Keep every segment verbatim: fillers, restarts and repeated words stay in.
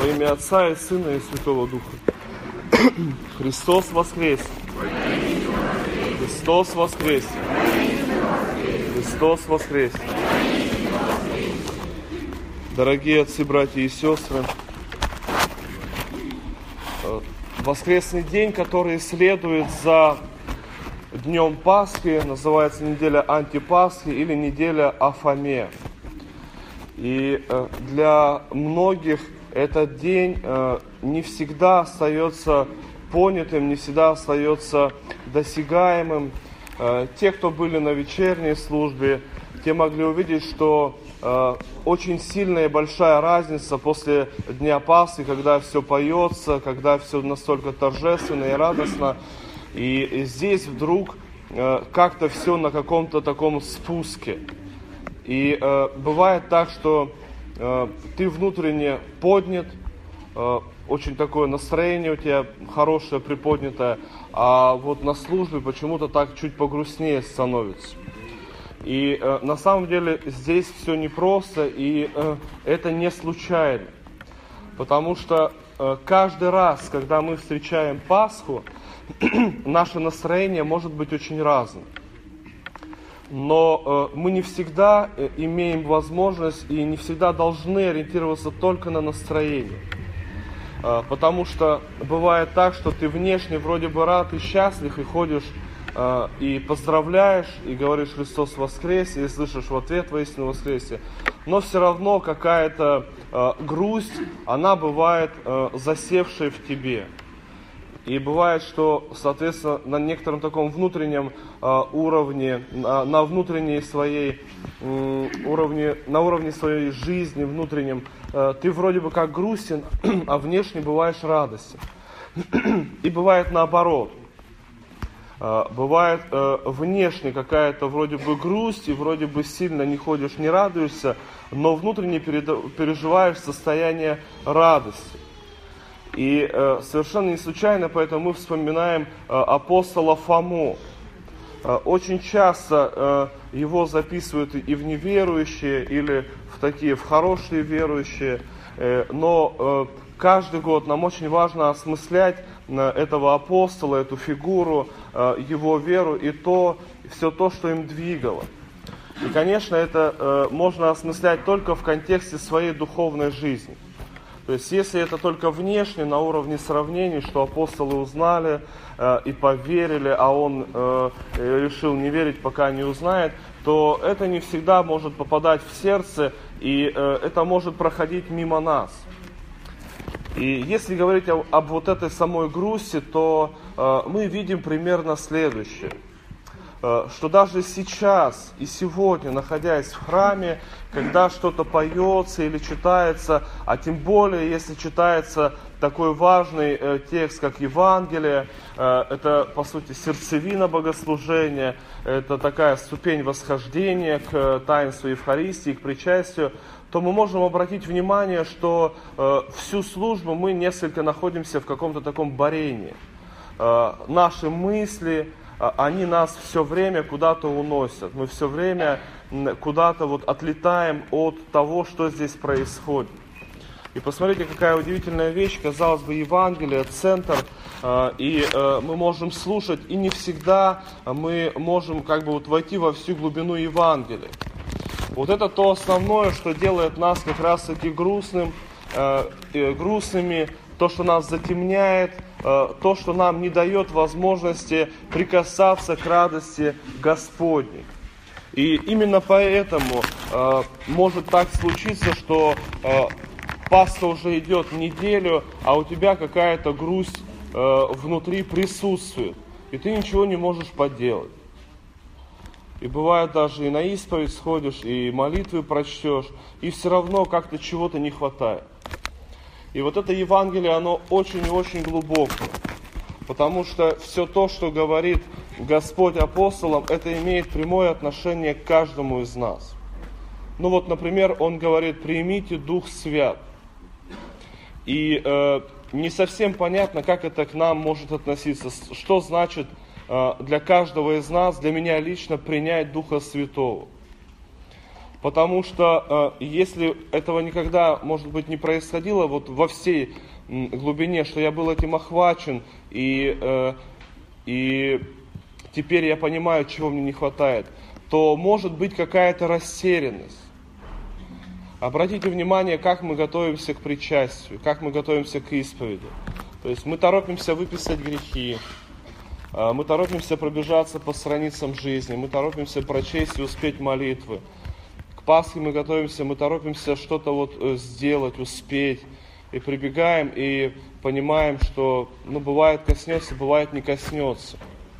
Во имя Отца и Сына и Святого Духа. Христос воскрес! Христос воскрес! Христос воскрес! Дорогие отцы, братья и сестры, воскресный день, который следует за днем Пасхи, называется неделя Антипасхи или неделя о Фоме. И для многих этот день не всегда остается понятым, не всегда остается досягаемым. Те, кто были на вечерней службе, те могли увидеть, что очень сильная и большая разница после Дня Пасхи, когда все поется, когда все настолько торжественно и радостно. И здесь вдруг как-то все на каком-то таком спуске. И э, бывает так, что э, ты внутренне поднят, э, очень такое настроение у тебя хорошее, приподнятое, а вот на службе почему-то так чуть погрустнее становится. И э, на самом деле здесь все непросто, и э, это не случайно. Потому что э, каждый раз, когда мы встречаем Пасху, наше настроение может быть очень разным. Но э, мы не всегда э, имеем возможность и не всегда должны ориентироваться только на настроение. Э, потому что бывает так, что ты внешне вроде бы рад и счастлив, и ходишь э, и поздравляешь, и говоришь «Христос воскрес», и слышишь в ответ «Воистину воскресе». Но все равно какая-то э, грусть, она бывает э, засевшей в тебе. И бывает, что, соответственно, на некотором таком внутреннем э, уровне, на, на внутренней своей э, уровне, на уровне своей жизни внутреннем, э, ты вроде бы как грустен, а внешне бываешь радостен. И бывает наоборот. Э, бывает э, внешне какая-то вроде бы грусть, и вроде бы сильно не ходишь, не радуешься, но внутренне переживаешь состояние радости. И э, совершенно не случайно, поэтому мы вспоминаем э, апостола Фому. Э, очень часто э, его записывают и в неверующие, или в такие, в хорошие верующие. Э, но э, каждый год нам очень важно осмыслять э, этого апостола, эту фигуру, э, его веру и то, все то, что им двигало. И, конечно, это э, можно осмыслять только в контексте своей духовной жизни. То есть, если это только внешне, на уровне сравнений, что апостолы узнали э, и поверили, а он э, решил не верить, пока не узнает, то это не всегда может попадать в сердце, и э, это может проходить мимо нас. И если говорить об, об вот этой самой грусти, то э, мы видим примерно следующее. Что даже сейчас и сегодня, находясь в храме, когда что-то поется или читается, а тем более, если читается такой важный э, текст, как Евангелие, э, это, по сути, сердцевина богослужения, это такая ступень восхождения к э, таинству Евхаристии, к причастию, то мы можем обратить внимание, что э, всю службу мы несколько находимся в каком-то таком борении. Э, наши мысли, они нас все время куда-то уносят. Мы все время куда-то вот отлетаем от того, что здесь происходит. И посмотрите, какая удивительная вещь. Казалось бы, Евангелие, центр, и мы можем слушать, и не всегда мы можем как бы вот войти во всю глубину Евангелия. Вот это то основное, что делает нас как раз-таки грустным, грустными, то, что нас затемняет, то, что нам не дает возможности прикасаться к радости Господней. И именно поэтому э, может так случиться, что э, Пасха уже идет неделю, а у тебя какая-то грусть э, внутри присутствует, и ты ничего не можешь поделать. И бывает даже и на исповедь сходишь, и молитвы прочтешь, и все равно как-то чего-то не хватает. И вот это Евангелие, оно очень и очень глубокое, потому что все то, что говорит Господь апостолам, это имеет прямое отношение к каждому из нас. Ну вот, например, Он говорит: «Примите Дух Свят». И э, не совсем понятно, как это к нам может относиться, что значит э, для каждого из нас, для меня лично, принять Духа Святого. Потому что э, если этого никогда, может быть, не происходило вот во всей м, глубине, что я был этим охвачен, и, э, и теперь я понимаю, чего мне не хватает, то может быть какая-то растерянность. Обратите внимание, как мы готовимся к причастию, как мы готовимся к исповеди. То есть мы торопимся выписать грехи, мы торопимся пробежаться по страницам жизни, мы торопимся прочесть и успеть молитвы. К Пасхе мы готовимся, мы торопимся что-то вот сделать, успеть. И прибегаем и понимаем, что ну, бывает коснется, бывает не коснется.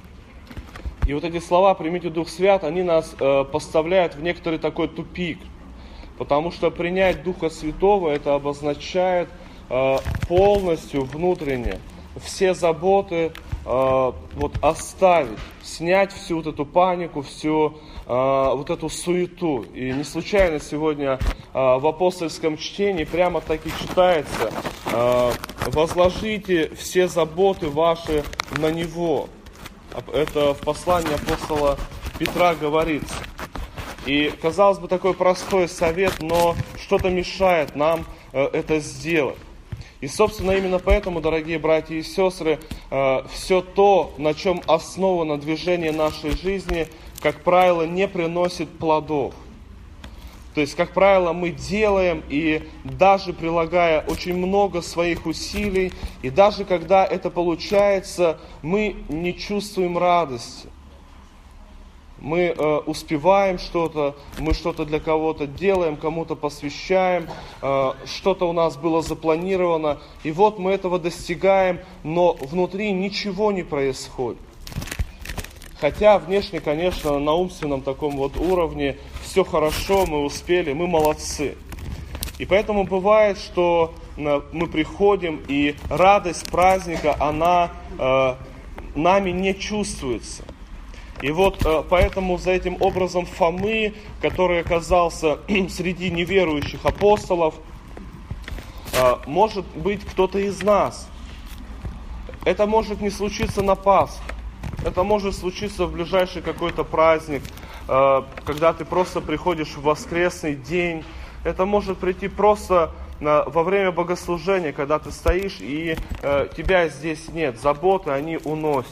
И вот эти слова «примите Дух Свят», они нас э, поставляют в некоторый такой тупик. Потому что принять Духа Святого, это обозначает э, полностью внутренне все заботы э, вот оставить, снять всю вот эту панику, всю э, вот эту суету. И не случайно сегодня э, в апостольском чтении прямо так и читается: э, «Возложите все заботы ваши на Него». Это в послании апостола Петра говорится. И, казалось бы, такой простой совет, но что-то мешает нам э, это сделать. И, собственно, именно поэтому, дорогие братья и сестры, э, все то, на чем основано движение нашей жизни, как правило, не приносит плодов. То есть, как правило, мы делаем, и даже прилагая очень много своих усилий, и даже когда это получается, мы не чувствуем радости. Мы э, успеваем что-то, мы что-то для кого-то делаем, кому-то посвящаем, э, что-то у нас было запланировано, и вот мы этого достигаем, но внутри ничего не происходит. Хотя внешне, конечно, на умственном таком вот уровне все хорошо, мы успели, мы молодцы. И поэтому бывает, что э, мы приходим, и радость праздника, она э, нами не чувствуется. И вот э, поэтому за этим образом Фомы, который оказался среди неверующих апостолов, э, может быть кто-то из нас. Это может не случиться на Пасху. Это может случиться в ближайший какой-то праздник, э, когда ты просто приходишь в воскресный день. Это может прийти просто э, во время богослужения, когда ты стоишь, и э, тебя здесь нет. Заботы, они уносят.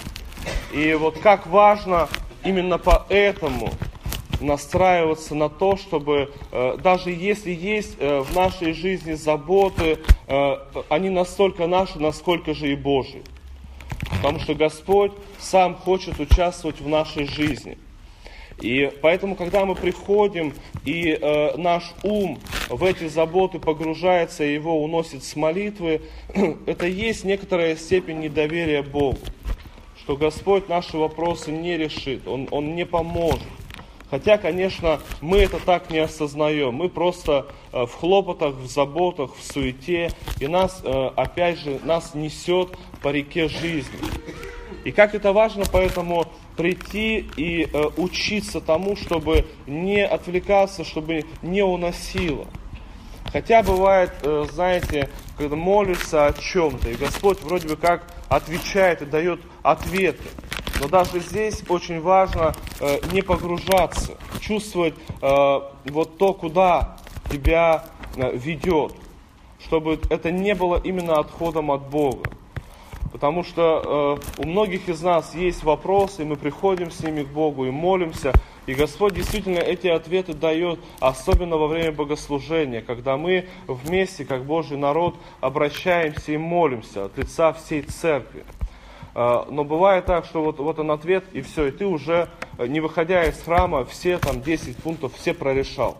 И вот как важно именно поэтому настраиваться на то, чтобы э, даже если есть э, в нашей жизни заботы, э, они настолько наши, насколько же и Божьи. Потому что Господь сам хочет участвовать в нашей жизни. И поэтому, когда мы приходим, и э, наш ум в эти заботы погружается, и его уносит с молитвы, это есть некоторая степень недоверия Богу. Что Господь наши вопросы не решит, Он, Он не поможет. Хотя, конечно, мы это так не осознаем. Мы просто э, в хлопотах, в заботах, в суете, и нас, э, опять же, нас несет по реке жизни. И как это важно, поэтому прийти и э, учиться тому, чтобы не отвлекаться, чтобы не уносило. Хотя бывает, э, знаете, когда молишься о чем-то, и Господь вроде бы как отвечает и дает ответы. Но даже здесь очень важно э, не погружаться, чувствовать э, вот то, куда тебя э, ведет, чтобы это не было именно отходом от Бога. Потому что э, у многих из нас есть вопросы, и мы приходим с ними к Богу и молимся, и Господь действительно эти ответы дает, особенно во время богослужения, когда мы вместе, как Божий народ, обращаемся и молимся от лица всей церкви. Но бывает так, что вот, вот он ответ, и все, и ты уже, не выходя из храма, все там десять пунктов, все прорешал.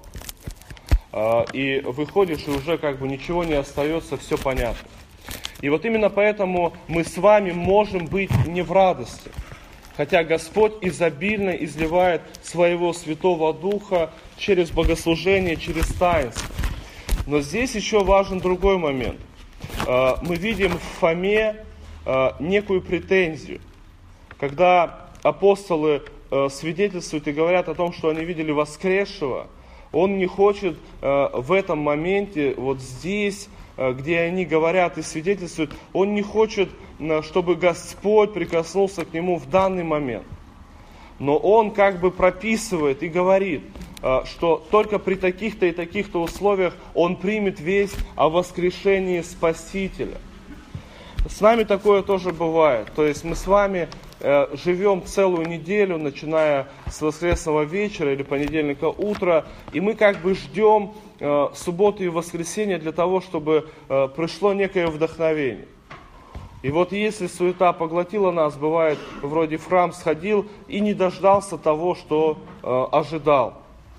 И выходишь, и уже как бы ничего не остается, все понятно. И вот именно поэтому мы с вами можем быть не в радости. Хотя Господь изобильно изливает своего Святого Духа через богослужение, через таинство. Но здесь еще важен другой момент. Мы видим в Фоме некую претензию. Когда апостолы свидетельствуют и говорят о том, что они видели воскресшего, он не хочет в этом моменте, вот здесь, где они говорят и свидетельствуют, он не хочет, чтобы Господь прикоснулся к нему в данный момент. Но он как бы прописывает и говорит: что только при таких-то и таких-то условиях он примет весть о воскрешении Спасителя. С нами такое тоже бывает. То есть мы с вами э, живем целую неделю, начиная с воскресного вечера или понедельника утра, и мы как бы ждем э, субботы и воскресенья для того, чтобы э, пришло некое вдохновение. И вот если суета поглотила нас, бывает, вроде в храм сходил и не дождался того, что э, ожидал.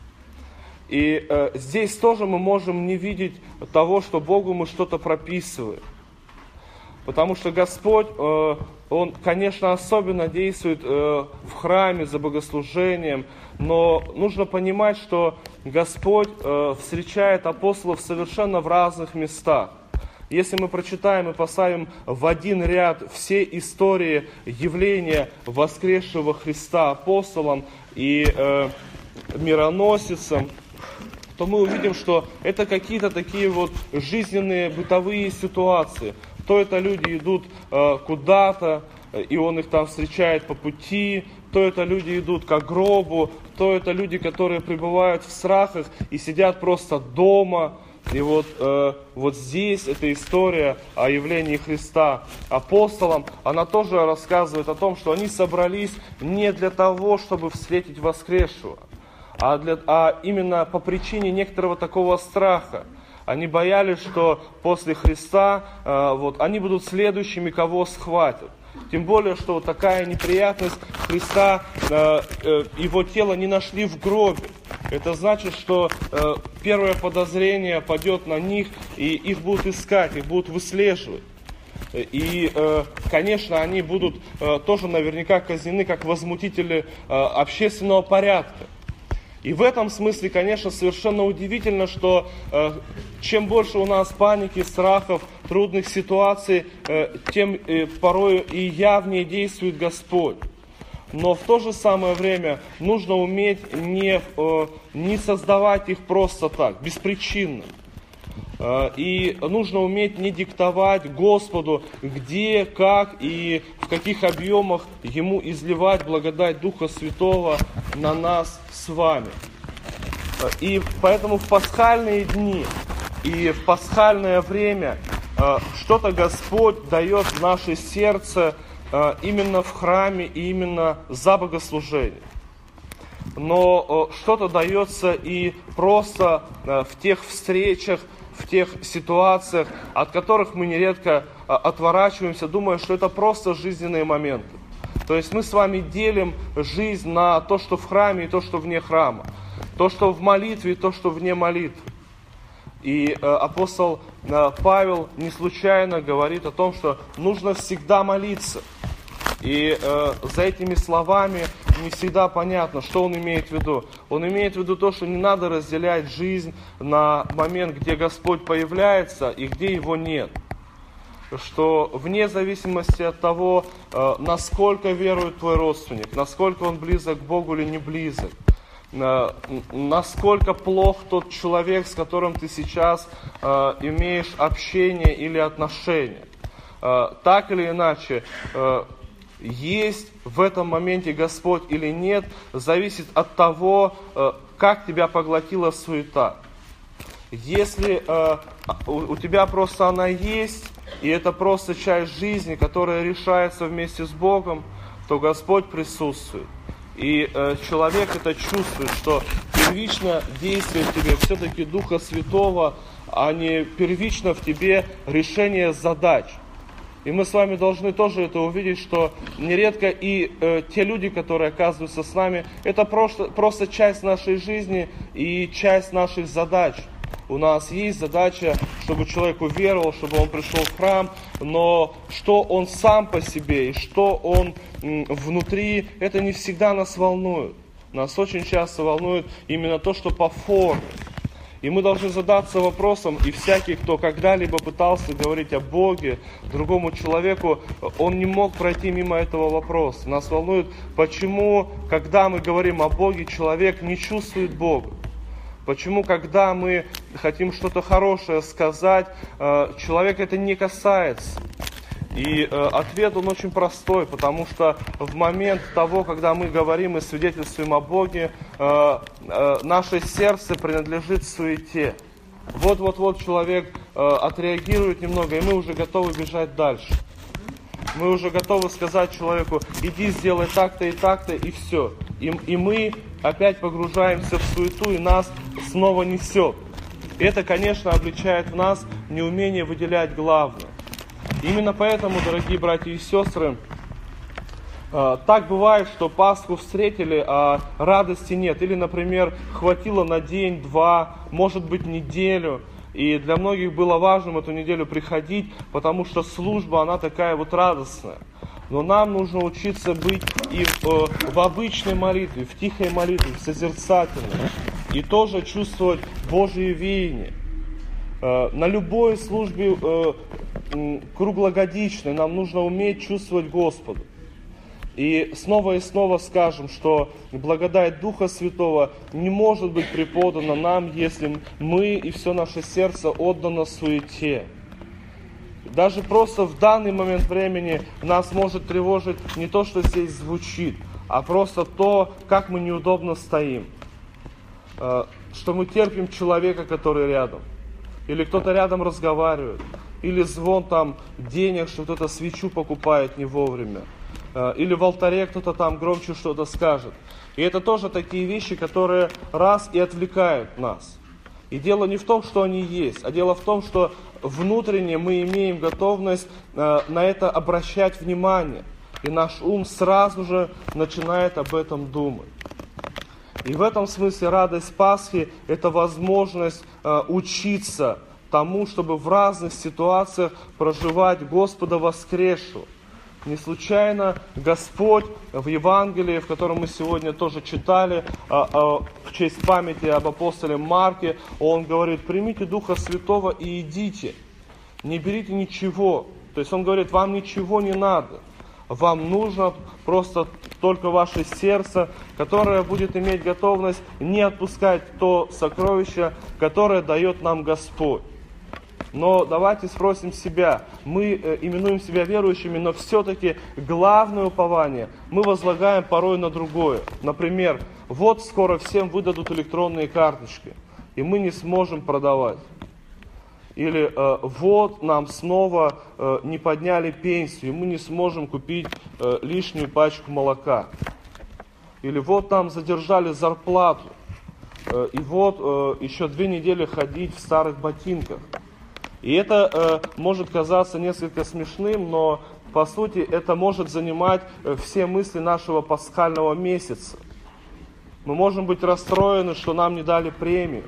И э, здесь тоже мы можем не видеть того, что Богу мы что-то прописываем. Потому что Господь, э, Он, конечно, особенно действует э, в храме за богослужением, но нужно понимать, что Господь э, встречает апостолов совершенно в разных местах. Если мы прочитаем и поставим в один ряд все истории явления воскресшего Христа апостолам и э, мироносицам, то мы увидим, что это какие-то такие вот жизненные бытовые ситуации. То это люди идут э, куда-то, и он их там встречает по пути, то это люди идут к гробу, то это люди, которые пребывают в страхах и сидят просто дома. И вот, э, вот здесь эта история о явлении Христа апостолам, она тоже рассказывает о том, что они собрались не для того, чтобы встретить воскресшего, а, для, а именно по причине некоторого такого страха. Они боялись, что после Христа э, вот, они будут следующими, кого схватят. Тем более, что вот такая неприятность Христа, э, э, его тело не нашли в гробе. Это значит, что э, первое подозрение падет на них, и их будут искать, их будут выслеживать. И, э, конечно, они будут э, тоже наверняка казнены как возмутители э, общественного порядка. И в этом смысле, конечно, совершенно удивительно, что э, чем больше у нас паники, страхов, трудных ситуаций, э, тем э, порой и явнее действует Господь. Но в то же самое время нужно уметь не, э, не создавать их просто так, беспричинно. Э, и нужно уметь не диктовать Господу, где, как и в каких объемах Ему изливать благодать Духа Святого на нас с вами. И поэтому в пасхальные дни и в пасхальное время э, что-то Господь дает в наше сердце э, именно в храме и именно за богослужение. Но э, что-то дается и просто э, в тех встречах, в тех ситуациях, от которых мы нередко э, отворачиваемся, думая, что это просто жизненные моменты. То есть мы с вами делим жизнь на то, что в храме и то, что вне храма. То, что в молитве и то, что вне молитвы. И э, апостол э, Павел не случайно говорит о том, что нужно всегда молиться. И э, за этими словами не всегда понятно, что он имеет в виду. Он имеет в виду то, что не надо разделять жизнь на момент, где Господь появляется и где Его нет. Что вне зависимости от того, э, насколько верует твой родственник, насколько он близок к Богу или не близок, э, насколько плох тот человек, с которым ты сейчас э, имеешь общение или отношения. Э, так или иначе, э, есть в этом моменте Господь или нет, зависит от того, э, как тебя поглотила суета. Если э, у, у тебя просто она есть, и это просто часть жизни, которая решается вместе с Богом, то Господь присутствует. И э, человек это чувствует, что первично действие в тебе все-таки Духа Святого, а не первично в тебе решение задач. И мы с вами должны тоже это увидеть, что нередко и э, те люди, которые оказываются с нами, это просто, просто часть нашей жизни и часть наших задач. У нас есть задача, чтобы человек уверовал, чтобы он пришел в храм, но что он сам по себе и что он м, внутри, это не всегда нас волнует. Нас очень часто волнует именно то, что по форме. И мы должны задаться вопросом, и всякий, кто когда-либо пытался говорить о Боге другому человеку, он не мог пройти мимо этого вопроса. Нас волнует, почему, когда мы говорим о Боге, человек не чувствует Бога. Почему, когда мы хотим что-то хорошее сказать, человек это не касается. И э, ответ он очень простой, потому что в момент того, когда мы говорим и свидетельствуем о Боге, э, э, наше сердце принадлежит суете. Вот-вот-вот человек э, отреагирует немного, и мы уже готовы бежать дальше. Мы уже готовы сказать человеку: иди сделай так-то и так-то, и все. И, и мы опять погружаемся в суету, и нас снова несет. И это, конечно, обличает в нас неумение выделять главное. Именно поэтому, дорогие братья и сестры, так бывает, что Пасху встретили, а радости нет. Или, например, хватило на день, два, может быть, неделю. И для многих было важно эту неделю приходить, потому что служба, она такая вот радостная. Но нам нужно учиться быть и в, в обычной молитве, в тихой молитве, в созерцательной. И тоже чувствовать Божие веяние. На любой службе круглогодичной нам нужно уметь чувствовать Господа. И снова и снова скажем, что благодать Духа Святого не может быть преподана нам, если мы и все наше сердце отдано суете. Даже просто в данный момент времени нас может тревожить не то, что здесь звучит, а просто то, как мы неудобно стоим. Что мы терпим человека, который рядом. Или кто-то рядом разговаривает. Или звон там денег, что кто-то свечу покупает не вовремя. Или в алтаре кто-то там громче что-то скажет. И это тоже такие вещи, которые раз и отвлекают нас. И дело не в том, что они есть, а дело в том, что внутренне мы имеем готовность на это обращать внимание. И наш ум сразу же начинает об этом думать. И в этом смысле радость Пасхи – это возможность учиться тому, чтобы в разных ситуациях проживать Господа воскресшего. Не случайно Господь в Евангелии, в котором мы сегодня тоже читали, в честь памяти об апостоле Марке, Он говорит: примите Духа Святого и идите, не берите ничего. То есть Он говорит: вам ничего не надо, вам нужно просто только ваше сердце, которое будет иметь готовность не отпускать то сокровище, которое дает нам Господь. Но давайте спросим себя, мы именуем себя верующими, но все-таки главное упование мы возлагаем порой на другое. Например, вот скоро всем выдадут электронные карточки, и мы не сможем продавать. Или э, вот нам снова э, не подняли пенсию, и мы не сможем купить э, лишнюю пачку молока. Или вот нам задержали зарплату, э, и вот э, еще две недели ходить в старых ботинках. И это э, может казаться несколько смешным, но по сути это может занимать э, все мысли нашего пасхального месяца. Мы можем быть расстроены, что нам не дали премию,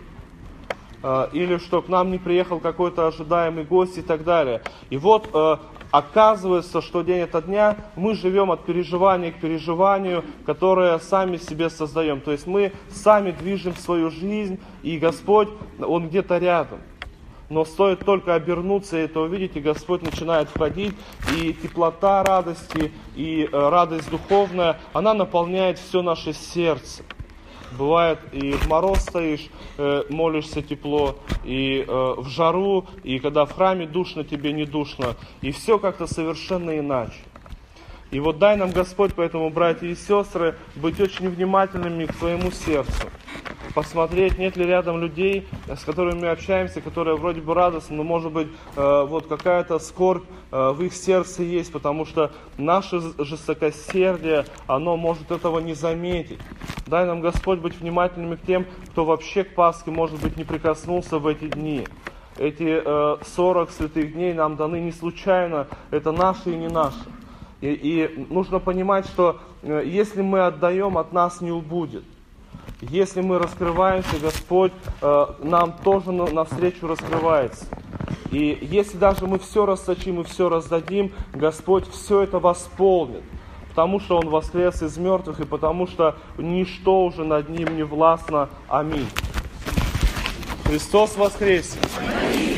э, или что к нам не приехал какой-то ожидаемый гость и так далее. И вот э, оказывается, что день ото дня мы живем от переживания к переживанию, которое сами себе создаем. То есть мы сами движем свою жизнь, и Господь, Он где-то рядом. Но стоит только обернуться и это увидеть, и Господь начинает входить, и теплота радости, и радость духовная, она наполняет все наше сердце. Бывает, и в мороз стоишь, молишься тепло, и в жару, и когда в храме душно, тебе не душно, и все как-то совершенно иначе. И вот дай нам Господь, поэтому, братья и сестры, быть очень внимательными к своему сердцу. Посмотреть, нет ли рядом людей, с которыми мы общаемся, которые вроде бы радостны, но может быть э, вот какая-то скорбь э, в их сердце есть, потому что наше жестокосердие, оно может этого не заметить. Дай нам Господь быть внимательными к тем, кто вообще к Пасхе, может быть, не прикоснулся в эти дни. Эти э, сорок святых дней нам даны не случайно, это наши и не наши. И, и нужно понимать, что э, если мы отдаем, от нас не убудет. Если мы раскрываемся, Господь э, нам тоже навстречу раскрывается. И если даже мы все расточим и все раздадим, Господь все это восполнит. Потому что Он воскрес из мертвых, и потому что ничто уже над Ним не властно. Аминь. Христос воскресе!